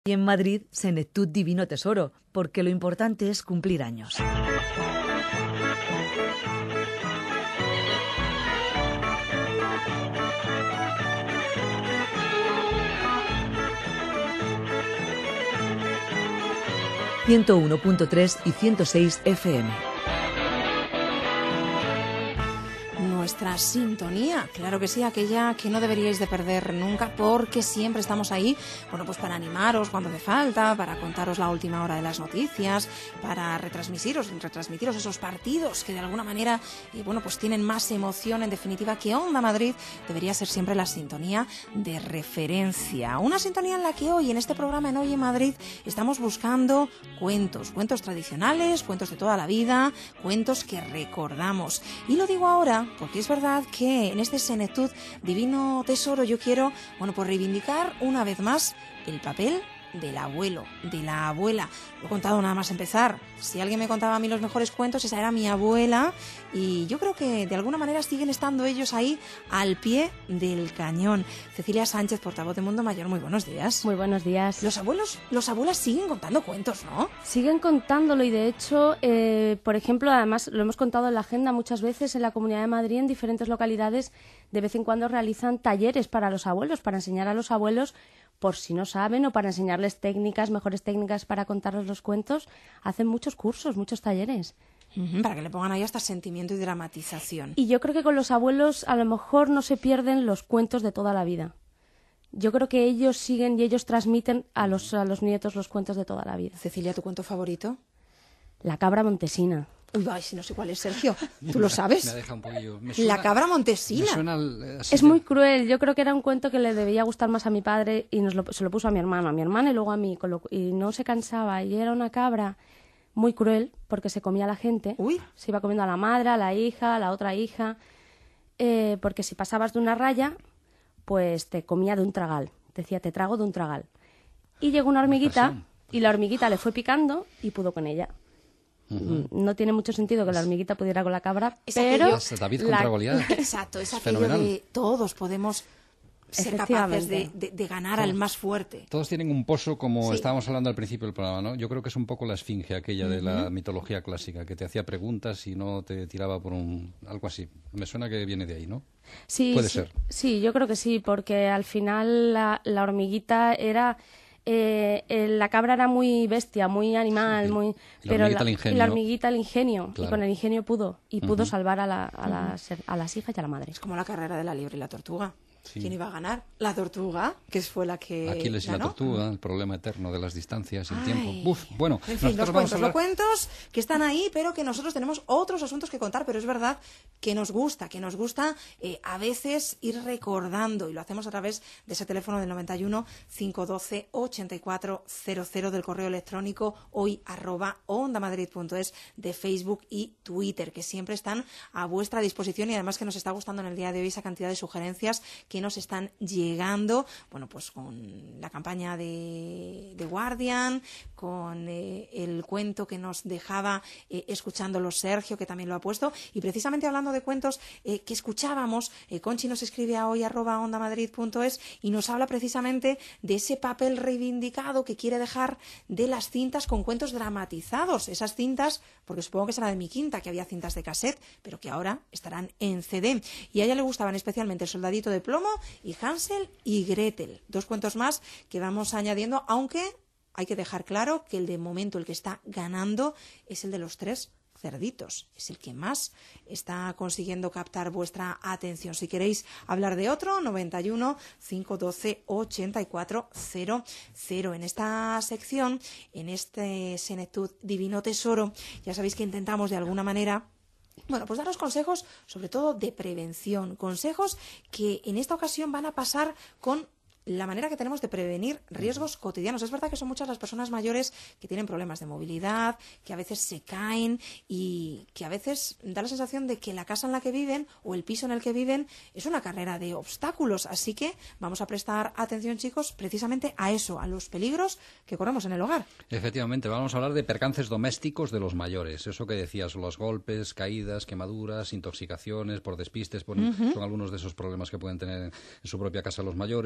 Y en Madrid, Senectud Divino Tesoro, porque lo importante es cumplir años. ...101.3 y 106 FM. Nuestra sintonía, claro que sí, aquella que no deberíais de perder nunca, porque siempre estamos ahí, bueno, pues para animaros cuando hace falta, para contaros la última hora de las noticias, para retransmitiros esos partidos que de alguna manera, bueno, pues tienen más emoción. En definitiva, que Onda Madrid debería ser siempre la sintonía de referencia. Una sintonía en la que hoy, en este programa en Hoy en Madrid, estamos buscando cuentos tradicionales, cuentos de toda la vida, cuentos que recordamos. Y lo digo ahora porque es verdad que en este Senectud Divino Tesoro yo quiero, bueno, pues reivindicar una vez más el papel del abuelo, de la abuela. Lo he contado nada más empezar. Si alguien me contaba a mí los mejores cuentos, esa era mi abuela, y yo creo que de alguna manera siguen estando ellos ahí al pie del cañón. Cecilia Sánchez, portavoz de Mundo Mayor, muy buenos días. Muy buenos días. Los abuelas siguen contando cuentos, ¿no? Siguen contándolo, y de hecho, por ejemplo, además lo hemos contado en la agenda muchas veces, en la Comunidad de Madrid, en diferentes localidades, de vez en cuando realizan talleres para los abuelos, para enseñar a los abuelos, por si no saben, o para enseñarles técnicas, mejores técnicas para contarles los cuentos. Hacen muchos cursos, muchos talleres. Para que le pongan ahí hasta sentimiento y dramatización. Y yo creo que con los abuelos a lo mejor no se pierden los cuentos de toda la vida. Yo creo que ellos siguen y ellos transmiten a los nietos los cuentos de toda la vida. Cecilia, ¿tu cuento favorito? La cabra montesina. Uy, ay, si no sé cuál es, Sergio. ¿Tú lo sabes? Me ha dejado un poquillo. La cabra montesina. Es muy cruel. Yo creo que era un cuento que le debía gustar más a mi padre y se lo puso a mi hermana y luego a mí. Y no se cansaba. Y era una cabra muy cruel porque se comía a la gente. Uy. Se iba comiendo a la madre, a la hija, a la otra hija. Porque si pasabas de una raya, pues te comía de un tragal. Decía, te trago de un tragal. Y llegó una hormiguita y la hormiguita le fue picando y pudo con ella. No tiene mucho sentido que la hormiguita pudiera con la cabra, pero... David contra Goliat. Exacto, es aquello de todos podemos ser capaces de ganar al más fuerte. Todos tienen un pozo, como estábamos hablando al principio del programa, ¿no? Yo creo que es un poco la esfinge aquella de la mitología clásica, que te hacía preguntas y no te tiraba por algo así. Me suena que viene de ahí, ¿no? Sí, puede ser. Sí, yo creo que sí, porque al final la hormiguita era... la cabra era muy bestia, muy animal, pero la hormiguita el ingenio, claro. Y con el ingenio pudo salvar a las hijas y a la madre. Es como la carrera de la liebre y la tortuga. Sí. ¿Quién iba a ganar? La tortuga, que fue la que Aquiles ganó. Y la tortuga, el problema eterno de las distancias y el tiempo. Bueno, en fin, los cuentos que están ahí, pero que nosotros tenemos otros asuntos que contar, pero es verdad que nos gusta a veces ir recordando, y lo hacemos a través de ese teléfono del 91 512 8400 del correo electrónico hoy@ondamadrid.es, de Facebook y Twitter, que siempre están a vuestra disposición, y además que nos está gustando en el día de hoy esa cantidad de sugerencias que nos están llegando, bueno, pues con la campaña de Guardian, con el cuento que nos dejaba escuchándolo Sergio, que también lo ha puesto, y precisamente hablando de cuentos que escuchábamos, Conchi nos escribe a hoy@ondamadrid.es y nos habla precisamente de ese papel reivindicado que quiere dejar de las cintas con cuentos dramatizados, esas cintas, porque supongo que será de mi quinta, que había cintas de cassette, pero que ahora estarán en CD, y a ella le gustaban especialmente El soldadito de plomo y Hansel y Gretel, dos cuentos más que vamos añadiendo, aunque hay que dejar claro que el de momento el que está ganando es el de los tres cerditos, es el que más está consiguiendo captar vuestra atención. Si queréis hablar de otro, 91 512 8400. En esta sección, en este Senectud Divino Tesoro, ya sabéis que intentamos de alguna manera, bueno, pues daros consejos, sobre todo de prevención, consejos que en esta ocasión van a pasar con la manera que tenemos de prevenir riesgos cotidianos. Es verdad que son muchas las personas mayores que tienen problemas de movilidad, que a veces se caen y que a veces da la sensación de que la casa en la que viven o el piso en el que viven es una carrera de obstáculos. Así que vamos a prestar atención, chicos, precisamente a eso, a los peligros que corremos en el hogar. Efectivamente, vamos a hablar de percances domésticos de los mayores. Eso que decías, los golpes, caídas, quemaduras, intoxicaciones por despistes, son algunos de esos problemas que pueden tener en su propia casa los mayores. Además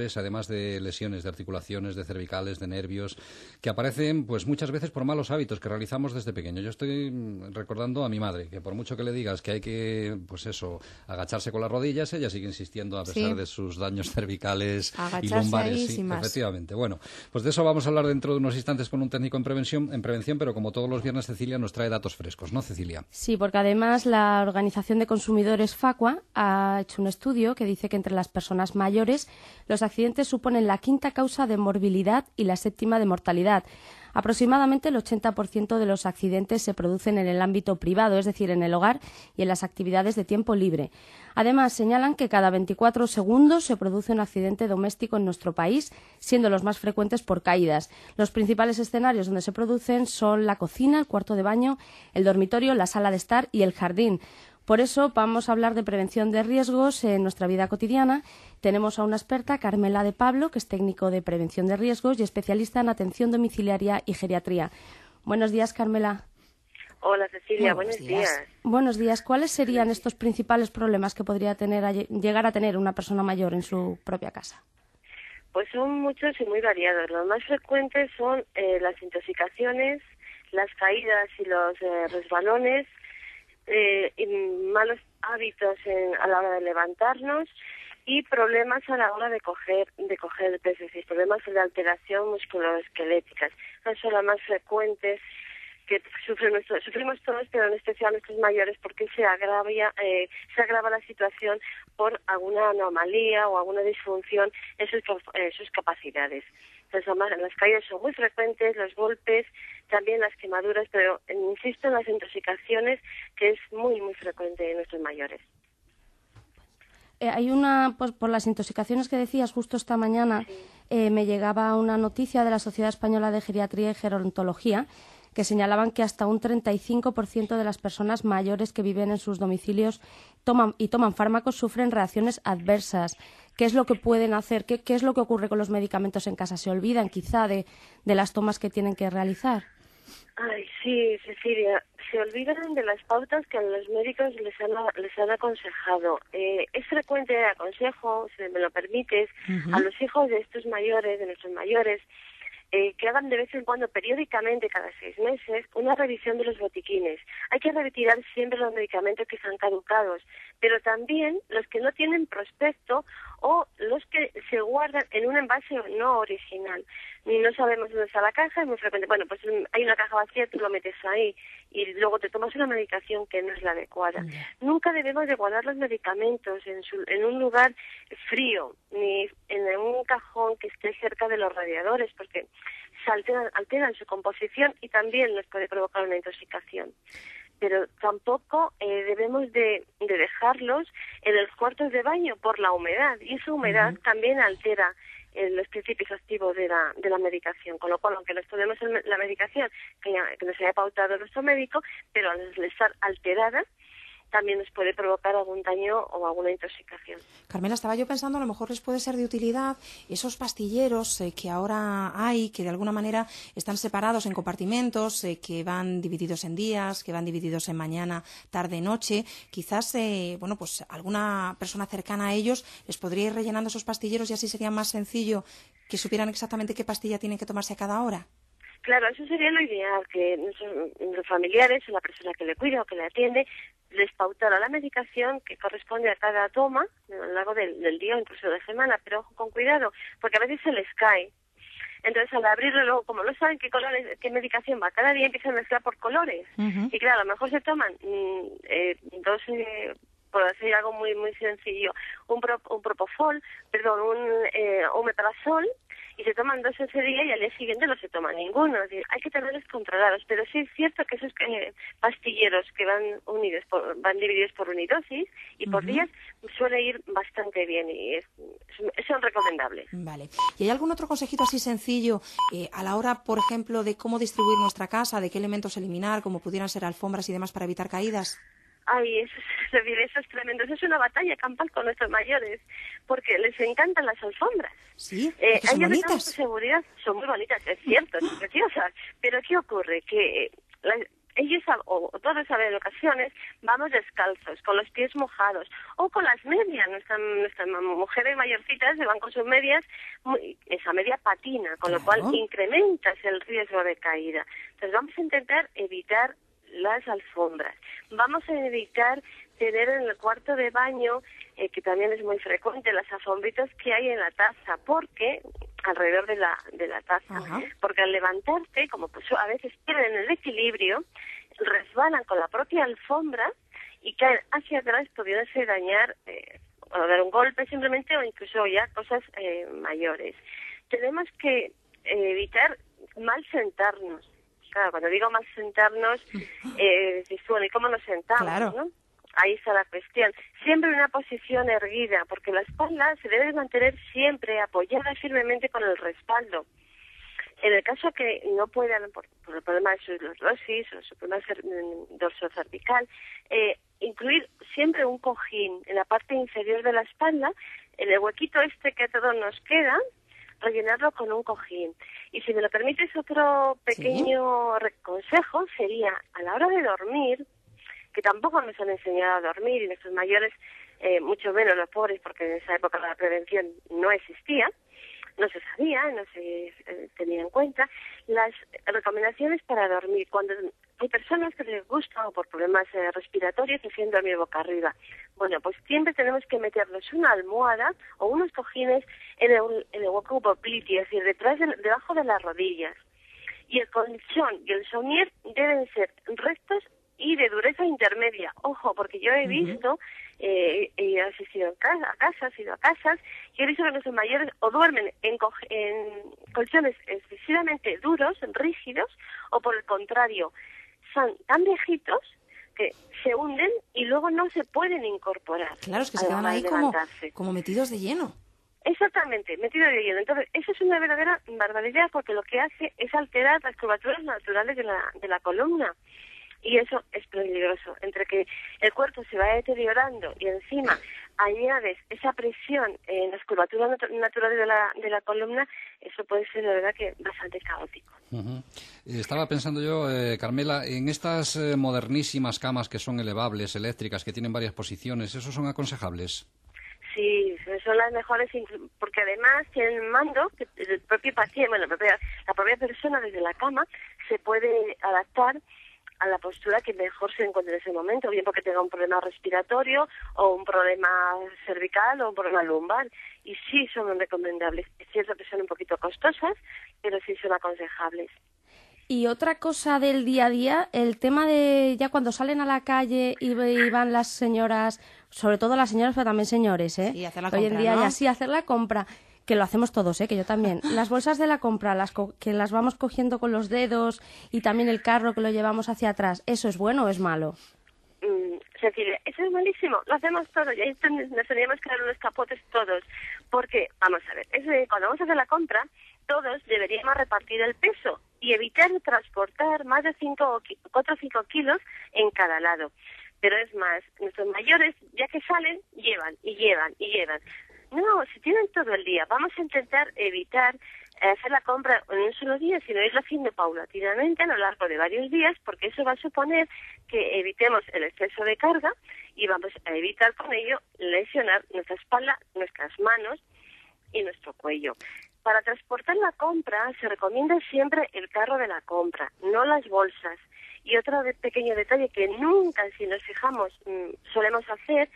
problemas de lesiones de articulaciones, de cervicales, de nervios, que aparecen pues muchas veces por malos hábitos que realizamos desde pequeño. Yo estoy recordando a mi madre, que por mucho que le digas que hay que, pues eso, agacharse con las rodillas, ella sigue insistiendo a pesar de sus daños cervicales y lumbares. Sí, efectivamente. Bueno, pues de eso vamos a hablar dentro de unos instantes con un técnico en prevención, pero como todos los viernes Cecilia nos trae datos frescos, ¿no, Cecilia? Sí, porque además la Organización de Consumidores FACUA ha hecho un estudio que dice que entre las personas mayores los accidentes suponen la quinta causa de morbilidad y la séptima de mortalidad. Aproximadamente el 80% de los accidentes se producen en el ámbito privado, es decir, en el hogar y en las actividades de tiempo libre. Además, señalan que cada 24 segundos se produce un accidente doméstico en nuestro país, siendo los más frecuentes por caídas. Los principales escenarios donde se producen son la cocina, el cuarto de baño, el dormitorio, la sala de estar y el jardín. Por eso vamos a hablar de prevención de riesgos en nuestra vida cotidiana. Tenemos a una experta, Carmela de Pablo, que es técnico de prevención de riesgos y especialista en atención domiciliaria y geriatría. Buenos días, Carmela. Hola, Cecilia. Buenos días. Buenos días. ¿Cuáles serían estos principales problemas que podría llegar a tener una persona mayor en su propia casa? Pues son muchos y muy variados. Los más frecuentes son las intoxicaciones, las caídas y los resbalones, y malos hábitos a la hora de levantarnos y problemas a la hora de coger peso, es decir, problemas de alteración musculoesqueléticas. Esas son las más frecuentes que sufrimos todos, pero en especial nuestros mayores, porque se agrava la situación por alguna anomalía o alguna disfunción en sus capacidades. Entonces, las caídas son muy frecuentes, los golpes, también las quemaduras, pero insisto en las intoxicaciones, que es muy, muy frecuente en nuestros mayores. Hay pues, por las intoxicaciones que decías justo esta mañana, me llegaba una noticia de la Sociedad Española de Geriatría y Gerontología que señalaban que hasta un 35% de las personas mayores que viven en sus domicilios toman fármacos sufren reacciones adversas. ¿Qué es lo que pueden hacer? ¿Qué es lo que ocurre con los medicamentos en casa? ¿Se olvidan quizá de las tomas que tienen que realizar? Ay, sí, Cecilia, se olvidan de las pautas que a los médicos les han aconsejado. Es frecuente, aconsejo, si me lo permites, a los hijos de estos mayores, de nuestros mayores, que hagan de vez en cuando, periódicamente, cada 6 meses, una revisión de los botiquines. Hay que retirar siempre los medicamentos que están caducados, pero también los que no tienen prospecto o los que se guardan en un envase no original. Ni no sabemos dónde está la caja, es muy frecuente. Bueno, pues hay una caja vacía, tú lo metes ahí y luego te tomas una medicación que no es la adecuada. Nunca debemos de guardar los medicamentos en un lugar frío, ni en un cajón que esté cerca de los radiadores, porque se alteran su composición y también nos puede provocar una intoxicación. Pero tampoco debemos de dejarlos en los cuartos de baño por la humedad, y esa humedad también altera los principios activos de la medicación, con lo cual, aunque nos tomemos la medicación que nos haya pautado nuestro médico, pero al estar alterada, también nos puede provocar algún daño o alguna intoxicación. Carmela, estaba yo pensando, a lo mejor les puede ser de utilidad esos pastilleros que ahora hay, que de alguna manera están separados en compartimentos, que van divididos en días, que van divididos en mañana, tarde, noche. Quizás, pues alguna persona cercana a ellos les podría ir rellenando esos pastilleros y así sería más sencillo que supieran exactamente qué pastilla tienen que tomarse a cada hora. Claro, eso sería lo ideal, que los familiares o la persona que le cuida o que le atiende les pautara la medicación que corresponde a cada toma a lo largo del día o incluso de semana, pero ojo, con cuidado, porque a veces se les cae. Entonces, al abrirlo, luego, como no saben qué medicación va cada día, empiezan a mezclar por colores. Y claro, a lo mejor se toman dos... por decir algo muy muy sencillo, un propofol, un omeprazol, y se toman 2 ese día y al día siguiente no se toma ninguno. Es decir, hay que tenerlos controlados, pero sí es cierto que esos pastilleros que van divididos por unidosis y por días suele ir bastante bien y son recomendables. Vale. ¿Y hay algún otro consejito así sencillo a la hora, por ejemplo, de cómo distribuir nuestra casa, de qué elementos eliminar, como pudieran ser alfombras y demás para evitar caídas? Ay, eso es tremendo. Eso es una batalla campal con nuestros mayores, porque les encantan las alfombras. Sí, son bonitas. Seguridad, son muy bonitas, es cierto, son preciosas. Pero ¿qué ocurre? Que ellos o todos en ocasiones vamos descalzos, con los pies mojados o con las medias. Nuestras mujeres mayorcitas se van con sus medias, esa media patina, con lo cual incrementas el riesgo de caída. Entonces vamos a intentar evitar las alfombras. Vamos a evitar tener en el cuarto de baño, que también es muy frecuente, las alfombritas que hay en la taza, porque alrededor de la taza, porque al levantarte, como pues a veces pierden el equilibrio, resbalan con la propia alfombra y caen hacia atrás, pudiéndose dañar o dar un golpe simplemente, o incluso ya cosas mayores. Tenemos que evitar mal sentarnos. Claro, cuando digo mal sentarnos, bueno, ¿y cómo nos sentamos? Claro. ¿No? Ahí está la cuestión. Siempre en una posición erguida, porque la espalda se debe mantener siempre apoyada firmemente con el respaldo. En el caso que no puedan, por el problema de su lordosis o su problema dorsocervical, incluir siempre un cojín en la parte inferior de la espalda, en el huequito que a todos nos queda, rellenarlo con un cojín. Y si me lo permites, otro pequeño consejo sería, a la hora de dormir, que tampoco nos han enseñado a dormir, y nuestros mayores, mucho menos los pobres, porque en esa época la prevención no existía, no se sabía, no se tenía en cuenta, las recomendaciones para dormir. Cuando hay personas que les gusta, o por problemas respiratorios, prefieren dormir boca arriba. Bueno, pues siempre tenemos que meternos una almohada o unos cojines en el hueco popliteo, es decir, debajo de las rodillas. Y el colchón y el somier deben ser rectos y de dureza intermedia. Ojo, porque yo he visto, he asistido a casas, y he visto que nuestros mayores o duermen en colchones excesivamente duros, rígidos, o por el contrario, son tan viejitos que se hunden y luego no se pueden incorporar. Claro, es que se quedan ahí como metidos de lleno. Exactamente, metido de hielo. Entonces, eso es una verdadera barbaridad, porque lo que hace es alterar las curvaturas naturales de la columna. Y eso es peligroso. Entre que el cuerpo se va deteriorando y encima añades esa presión en las curvaturas naturales de la columna, eso puede ser, de verdad, que bastante caótico. Estaba pensando yo, Carmela, en estas modernísimas camas que son elevables, eléctricas, que tienen varias posiciones, ¿esos son aconsejables? Sí, son las mejores, porque además tienen mando, que el propio paciente, la propia persona desde la cama se puede adaptar a la postura que mejor se encuentre en ese momento, bien porque tenga un problema respiratorio o un problema cervical o un problema lumbar, y sí son recomendables. Es cierto que son un poquito costosas, pero sí son aconsejables. Y otra cosa del día a día, el tema de ya cuando salen a la calle y van las señoras, sobre todo las señoras, pero también señores, Sí, hacer la compra, hoy en día ¿no? ya sí, hacer la compra, que lo hacemos todos, que yo también. Las bolsas de la compra, que las vamos cogiendo con los dedos, y también el carro que lo llevamos hacia atrás, ¿eso es bueno o es malo? Cecilia, eso es malísimo, lo hacemos todos, y ahí nos teníamos que dar unos capotes todos, porque, vamos a ver, cuando vamos a hacer la compra, todos deberíamos repartir el peso y evitar transportar más de 4 o 5 kilos en cada lado. Pero es más, nuestros mayores, ya que salen, llevan. No, si tienen todo el día, vamos a intentar evitar hacer la compra en un solo día, sino irlo haciendo paulatinamente a lo largo de varios días, porque eso va a suponer que evitemos el exceso de carga y vamos a evitar con ello lesionar nuestra espalda, nuestras manos y nuestro cuello. Para transportar la compra se recomienda siempre el carro de la compra, no las bolsas. Y otro pequeño detalle que nunca, si nos fijamos, solemos hacer,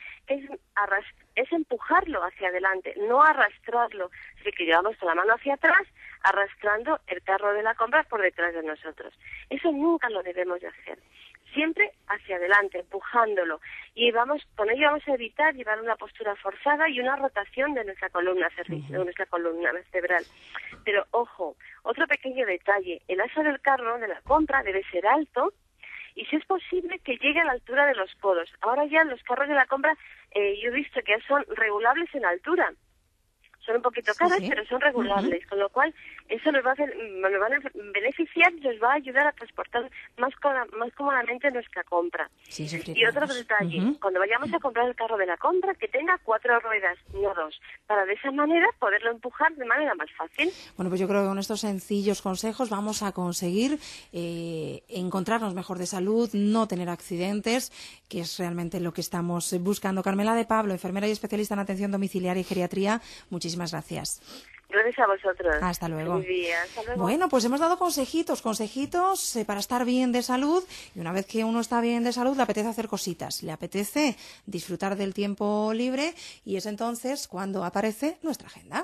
es empujarlo hacia adelante, no arrastrarlo. Así que llevamos con la mano hacia atrás, arrastrando el carro de la compra por detrás de nosotros. Eso nunca lo debemos de hacer. Siempre hacia adelante, empujándolo. Y con ello vamos a evitar llevar una postura forzada y una rotación de nuestra columna vertebral. Pero ojo, otro pequeño detalle, el asa del carro de la compra debe ser alto y, si es posible, que llegue a la altura de los codos. Ahora ya los carros de la compra yo he visto que son regulables en altura. son un poquito caras, sí. pero son regulables, con lo cual eso nos va a beneficiar y nos va a ayudar a transportar más cómodamente nuestra compra. Sí, y otro detalle, cuando vayamos a comprar el carro de la compra, que tenga 4 ruedas, no 2, para de esa manera poderlo empujar de manera más fácil. Bueno, pues yo creo que con estos sencillos consejos vamos a conseguir encontrarnos mejor de salud, no tener accidentes, que es realmente lo que estamos buscando. Carmela de Pablo, enfermera y especialista en atención domiciliaria y geriatría, muchísimas gracias. Gracias a vosotros. Hasta luego. Feliz día. Hasta luego. Bueno, pues hemos dado consejitos para estar bien de salud, y una vez que uno está bien de salud le apetece hacer cositas, le apetece disfrutar del tiempo libre, y es entonces cuando aparece nuestra agenda.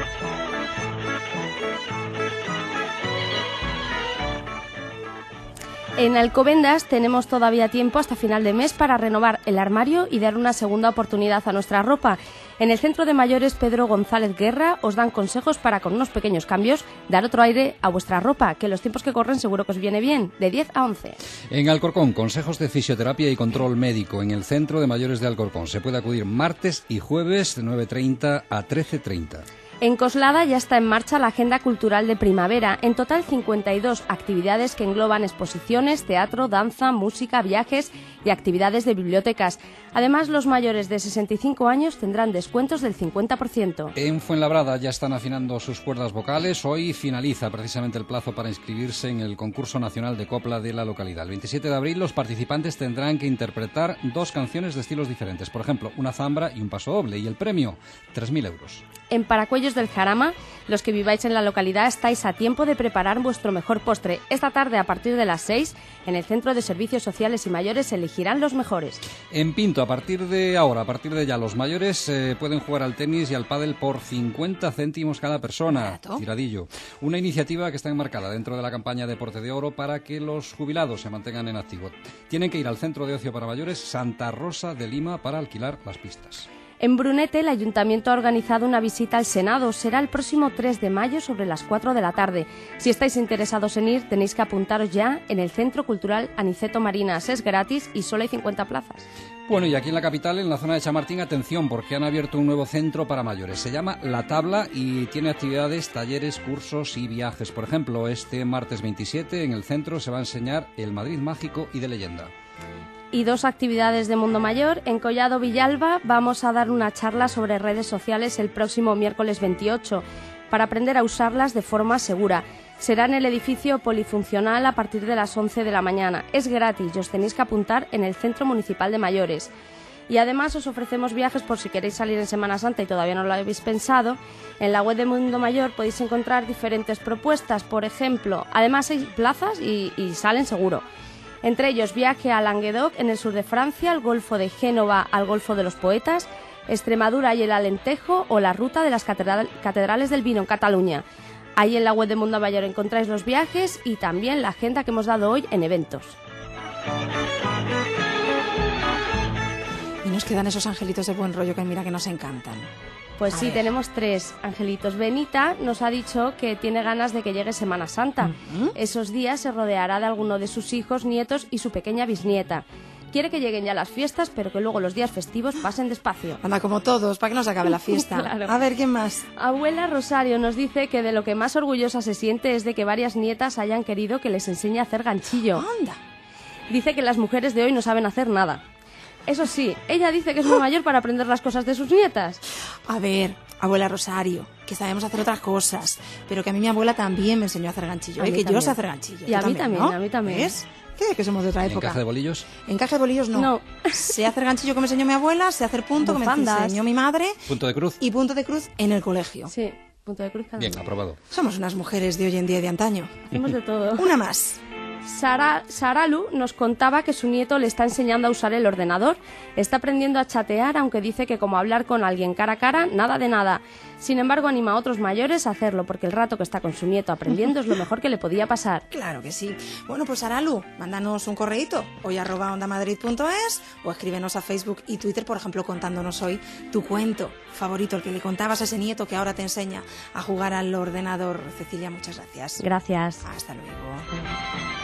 En Alcobendas tenemos todavía tiempo hasta final de mes para renovar el armario y dar una segunda oportunidad a nuestra ropa. En el Centro de Mayores Pedro González Guerra os dan consejos para, con unos pequeños cambios, dar otro aire a vuestra ropa, que en los tiempos que corren seguro que os viene bien, de 10 a 11. En Alcorcón, consejos de fisioterapia y control médico en el Centro de Mayores de Alcorcón. Se puede acudir martes y jueves de 9:30 a 13:30. En Coslada ya está en marcha la Agenda Cultural de Primavera. En total 52 actividades que engloban exposiciones, teatro, danza, música, viajes y actividades de bibliotecas. Además, los mayores de 65 años tendrán descuentos del 50%. En Fuenlabrada ya están afinando sus cuerdas vocales. Hoy finaliza precisamente el plazo para inscribirse en el concurso nacional de copla de la localidad. El 27 de abril los participantes tendrán que interpretar 2 canciones de estilos diferentes. Por ejemplo, una zambra y un paso doble. Y el premio, 3.000 euros. En Paracuellos del Jarama, los que viváis en la localidad estáis a tiempo de preparar vuestro mejor postre. Esta tarde, a partir de las 6, en el Centro de Servicios Sociales y Mayores se elegirán los mejores. En Pinto, a partir de ya, los mayores pueden jugar al tenis y al pádel por 50 céntimos cada persona. ¿Barato? Tiradillo. Una iniciativa que está enmarcada dentro de la campaña Deporte de Oro para que los jubilados se mantengan en activo. Tienen que ir al Centro de Ocio para Mayores Santa Rosa de Lima para alquilar las pistas. En Brunete, el Ayuntamiento ha organizado una visita al Senado. Será el próximo 3 de mayo sobre las 4 de la tarde. Si estáis interesados en ir, tenéis que apuntaros ya en el Centro Cultural Aniceto Marinas. Es gratis y solo hay 50 plazas. Bueno, y aquí en la capital, en la zona de Chamartín, atención, porque han abierto un nuevo centro para mayores. Se llama La Tabla y tiene actividades, talleres, cursos y viajes. Por ejemplo, este martes 27 en el centro se va a enseñar el Madrid mágico y de leyenda. Y 2 actividades de Mundo Mayor. En Collado Villalba vamos a dar una charla sobre redes sociales el próximo miércoles 28 para aprender a usarlas de forma segura. Será en el edificio polifuncional a partir de las 11 de la mañana. Es gratis y os tenéis que apuntar en el Centro Municipal de Mayores. Y además os ofrecemos viajes por si queréis salir en Semana Santa y todavía no lo habéis pensado. En la web de Mundo Mayor podéis encontrar diferentes propuestas. Por ejemplo, además hay plazas y salen seguro. Entre ellos, viaje a Languedoc, en el sur de Francia, el Golfo de Génova al Golfo de los Poetas, Extremadura y el Alentejo, o la ruta de las catedrales del vino en Cataluña. Ahí en la web de Mundo Mayor encontráis los viajes y también la agenda que hemos dado hoy en eventos. Y nos quedan esos angelitos de buen rollo que mira que nos encantan. Pues A sí, ver. tenemos 3 angelitos. Benita nos ha dicho que tiene ganas de que llegue Semana Santa. Esos días se rodeará de alguno de sus hijos, nietos y su pequeña bisnieta. Quiere que lleguen ya las fiestas, pero que luego los días festivos pasen despacio. Anda, como todos, para que no se acabe la fiesta. Claro. A ver, ¿quién más? Abuela Rosario nos dice que de lo que más orgullosa se siente es de que varias nietas hayan querido que les enseñe a hacer ganchillo. Anda. Dice que las mujeres de hoy no saben hacer nada. Eso sí, ella dice que es muy mayor para aprender las cosas de sus nietas. A ver, abuela Rosario, que sabemos hacer otras cosas, pero que a mí mi abuela también me enseñó a hacer ganchillo. A mí Que yo también. sé hacer ganchillo. Y a Tú mí también, ¿no? a mí también. ¿Ves? ¿Qué? Que somos de otra ¿En época. encaje de bolillos? Encaje de bolillos no. No. Sé hacer ganchillo que me enseñó mi abuela, sé hacer punto que me Bufandas. enseñó mi madre ¿Punto de cruz? y punto de cruz en el colegio. Sí, punto de cruz cada Bien, uno. aprobado. Somos unas mujeres de hoy en día y de antaño. Hacemos de todo. Una más. Saralu nos contaba que su nieto le está enseñando a usar el ordenador. Está aprendiendo a chatear, aunque dice que como hablar con alguien cara a cara, nada de nada. Sin embargo, anima a otros mayores a hacerlo, porque el rato que está con su nieto aprendiendo es lo mejor que le podía pasar. Claro que sí. Bueno, pues Aralu, mándanos un correíto, hoy@ondamadrid.es, o escríbenos a Facebook y Twitter, por ejemplo, contándonos hoy tu cuento favorito, el que le contabas a ese nieto que ahora te enseña a jugar al ordenador. Cecilia, muchas gracias. Gracias. Hasta luego.